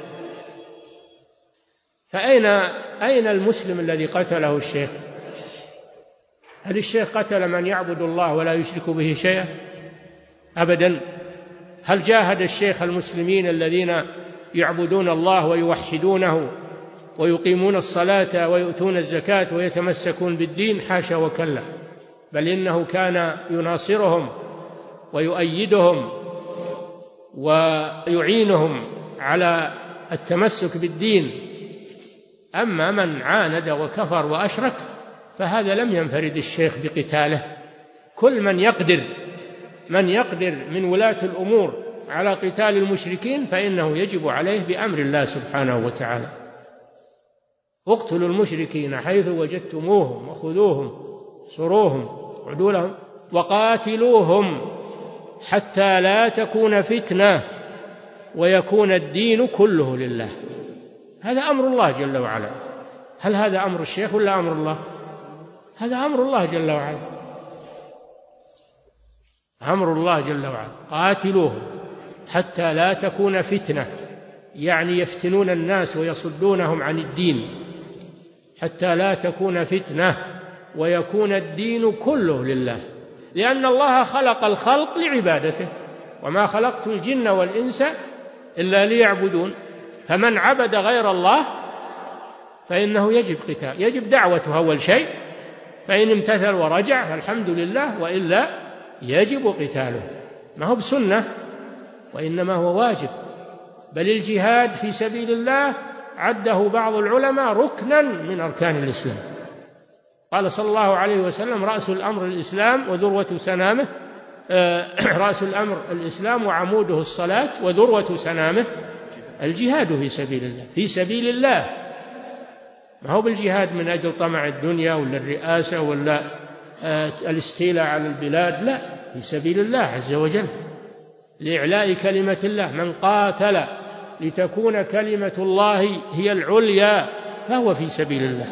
فأين أين المسلم الذي قتله الشيخ؟ هل الشيخ قتل من يعبد الله ولا يشرك به شيئا؟ أبدا. هل جاهد الشيخ المسلمين الذين يعبدون الله ويوحدونه ويقيمون الصلاة ويؤتون الزكاة ويتمسكون بالدين؟ حاشا وكلا، بل إنه كان يناصرهم ويؤيدهم ويعينهم على التمسك بالدين. أما من عاند وكفر وأشرك فهذا لم ينفرد الشيخ بقتاله. كل من يقدر من يقدر من ولاة الأمور على قتال المشركين فإنه يجب عليه بأمر الله سبحانه وتعالى. اقتلوا المشركين حيث وجدتموهم وخذوهم سروهم وعدوا لهم وقاتلوهم حتى لا تكون فتنة ويكون الدين كله لله. هذا أمر الله جل وعلا. هل هذا أمر الشيخ ولا أمر الله؟ هذا أمر الله جل وعلا، أمر الله جل وعلا. قاتلوهم حتى لا تكون فتنة، يعني يفتنون الناس ويصدونهم عن الدين، حتى لا تكون فتنة ويكون الدين كله لله، لأن الله خلق الخلق لعبادته، وما خلقت الجن والإنس إلا ليعبدون. فمن عبد غير الله فإنه يجب قتال، يجب دعوته أول شيء، فإن امتثل ورجع فالحمد لله، وإلا يجب قتاله. ما هو بسنة وإنما هو واجب. بل الجهاد في سبيل الله عده بعض العلماء ركنا من أركان الإسلام. قال صلى الله عليه وسلم: رأس الأمر الإسلام وذروة سنامه رأس الأمر الإسلام وعموده الصلاة وذروة سنامه الجهاد في سبيل الله. في سبيل الله، ما هو بالجهاد من أجل طمع الدنيا ولا الرئاسة ولا الاستيلاء على البلاد، لا، في سبيل الله عز وجل لإعلاء كلمة الله. من قاتل لتكون كلمة الله هي العليا فهو في سبيل الله.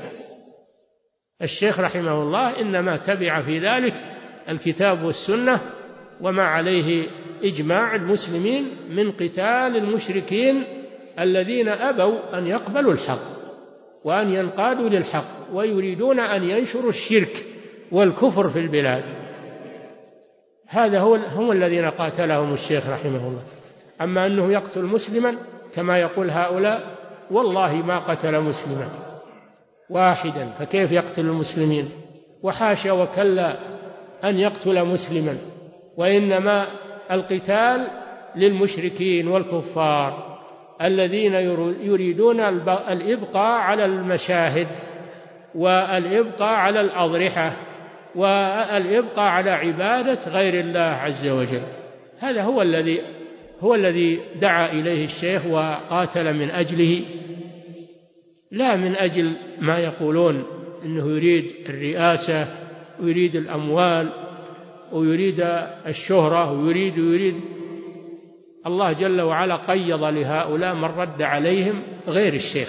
الشيخ رحمه الله إنما تبع في ذلك الكتاب والسنة وما عليه إجماع المسلمين من قتال المشركين الذين أبوا أن يقبلوا الحق وأن ينقادوا للحق ويريدون أن ينشروا الشرك والكفر في البلاد. هذا هو هم الذين قاتلهم الشيخ رحمه الله. أما أنه يقتل مسلما كما يقول هؤلاء، والله ما قتل مسلما واحدا، فكيف يقتل المسلمين؟ وحاشا وكلا أن يقتل مسلما، وإنما القتال للمشركين والكفار الذين يريدون الإبقاء على المشاهد والإبقاء على الأضرحة والإبقاء على عبادة غير الله عز وجل. هذا هو الذي هو الذي دعا إليه الشيخ وقاتل من أجله، لا من أجل ما يقولون إنه يريد الرئاسة ويريد الأموال ويريد الشهرة ويريد ويريد الله جل وعلا قيض لهؤلاء من رد عليهم غير الشيخ.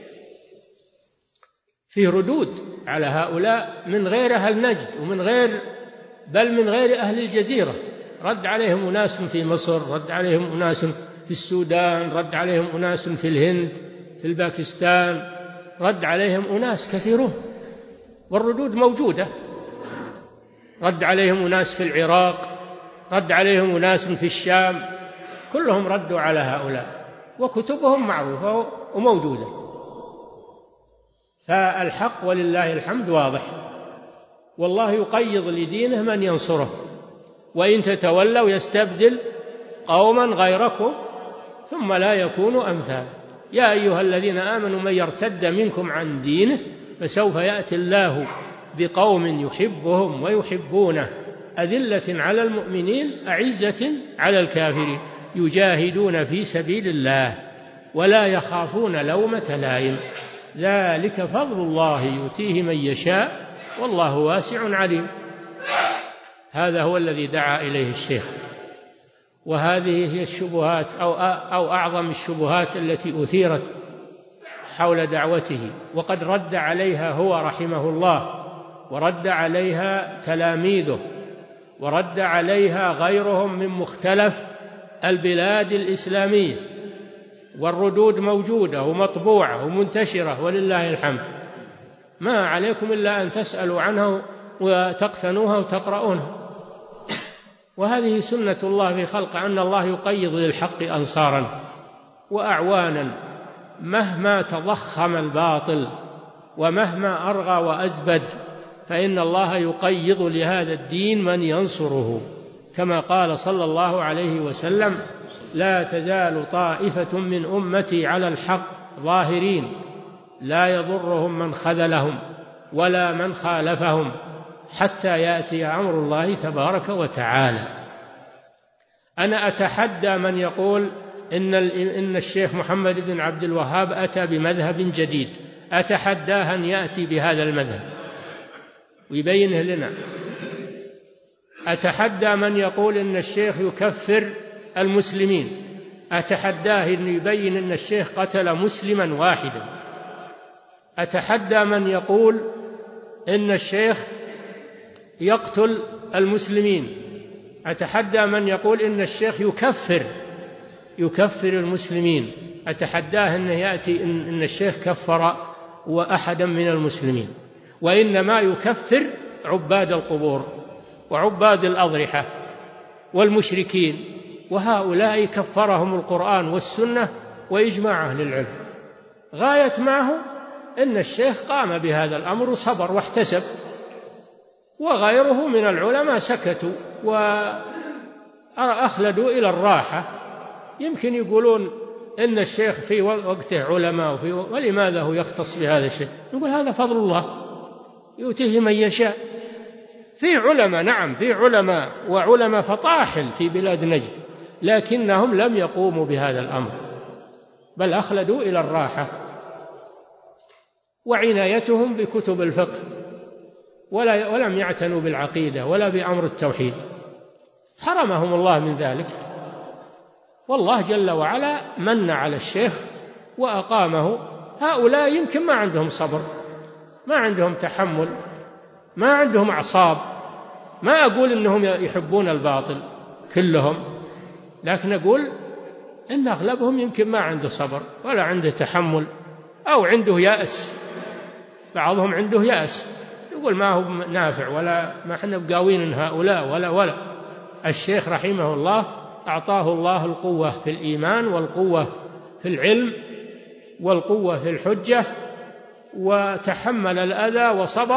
فيه ردود على هؤلاء من غير أهل نجد ومن غير بل من غير أهل الجزيرة. رد عليهم أناس في مصر، رد عليهم أناس في السودان، رد عليهم أناس في الهند، في الباكستان، رد عليهم أناس كثيرون، والردود موجودة. رد عليهم أناس في العراق، رد عليهم أناس في الشام، كلهم ردوا على هؤلاء، وكتبهم معروفة وموجودة. فالحق ولله الحمد واضح، والله يقيض لدينه من ينصره، وإن تتولوا يستبدل قوما غيركم ثم لا يكونوا أمثال. يا أيها الذين آمنوا من يرتد منكم عن دينه فسوف يأتي الله بقوم يحبهم ويحبونه أذلة على المؤمنين أعزة على الكافرين يجاهدون في سبيل الله ولا يخافون لومة لائم ذلك فضل الله يؤتيه من يشاء والله واسع عليم. هذا هو الذي دعا إليه الشيخ. وهذه هي الشبهات أو أو أعظم الشبهات التي أثيرت حول دعوته، وقد رد عليها هو رحمه الله، ورد عليها تلاميذه، ورد عليها غيرهم من مختلف البلاد الإسلامية، والردود موجودة ومطبوعة ومنتشرة ولله الحمد، ما عليكم إلا أن تسألوا عنها وتقتنوها وتقرؤونها. وهذه سنة الله في خلقه، أن الله يقيض للحق أنصارا وأعوانا مهما تضخم الباطل ومهما أرغى وأزبد، فإن الله يقيض لهذا الدين من ينصره، كما قال صلى الله عليه وسلم: لا تزال طائفة من أمتي على الحق ظاهرين لا يضرهم من خذلهم ولا من خالفهم حتى يأتي أمر الله تبارك وتعالى. أنا أتحدى من يقول إن إن الشيخ محمد بن عبد الوهاب أتى بمذهب جديد، أتحداه أن يأتي بهذا المذهب ويبينه لنا. أتحدى من يقول إن الشيخ يكفر المسلمين، أتحداه أن يبين إن الشيخ قتل مسلما واحدا. أتحدى من يقول إن الشيخ يقتل المسلمين، أتحدى من يقول إن الشيخ يكفر يكفر المسلمين، أتحداه أن يأتي إن الشيخ كفر وأحدا من المسلمين، وإنما يكفر عباد القبور وعباد الأضرحة والمشركين، وهؤلاء كفرهم القرآن والسنة وإجماع أهل العلم. غاية ما هو إن الشيخ قام بهذا الأمر وصبر واحتسب، وغيره من العلماء سكتوا وأخلدوا إلى الراحة. يمكن يقولون إن الشيخ في وقته علماء وفي ولماذا هو يختص بهذا الشيء؟ نقول هذا فضل الله يؤتيه من يشاء. في علماء، نعم في علماء وعلماء فطاحل في بلاد نجد، لكنهم لم يقوموا بهذا الأمر بل أخلدوا إلى الراحة، وعنايتهم بكتب الفقه ولا ولم يعتنوا بالعقيدة ولا بأمر التوحيد، حرمهم الله من ذلك. والله جل وعلا من على الشيخ وأقامه. هؤلاء يمكن ما عندهم صبر، ما عندهم تحمل، ما عندهم أعصاب. ما أقول إنهم يحبون الباطل كلهم، لكن أقول إن أغلبهم يمكن ما عنده صبر ولا عنده تحمل، أو عنده يأس. بعضهم عنده يأس، يقول ما هو نافع ولا ما احنا بقاوين هؤلاء ولا ولا. الشيخ رحمه الله أعطاه الله القوة في الإيمان والقوة في العلم والقوة في الحجة، وتحمل الأذى وصبر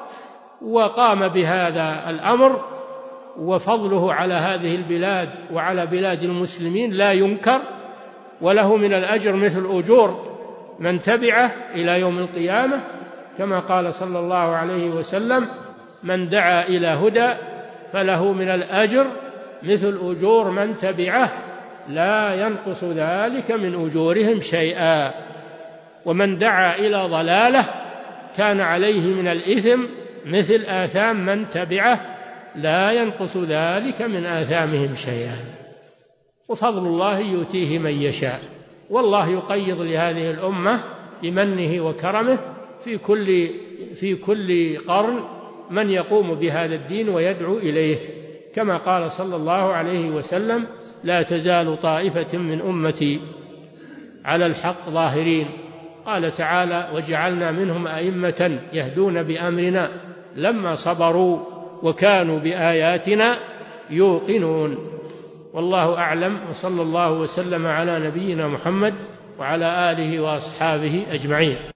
وقام بهذا الأمر، وفضله على هذه البلاد وعلى بلاد المسلمين لا ينكر، وله من الأجر مثل أجور من تبعه إلى يوم القيامة، كما قال صلى الله عليه وسلم: من دعا إلى هدى فله من الأجر مثل أجور من تبعه لا ينقص ذلك من أجورهم شيئا، ومن دعا إلى ضلالة كان عليه من الإثم مثل آثام من تبعه لا ينقص ذلك من آثامهم شيئا. وفضل الله يؤتيه من يشاء، والله يقيض لهذه الأمة بمنه وكرمه في كل في كل قرن من يقوم بهذا الدين ويدعو إليه، كما قال صلى الله عليه وسلم: لا تزال طائفة من أمتي على الحق ظاهرين. قال تعالى: وجعلنا منهم أئمة يهدون بأمرنا لما صبروا وكانوا بآياتنا يوقنون. والله أعلم، وصلى الله وسلم على نبينا محمد وعلى آله وأصحابه أجمعين.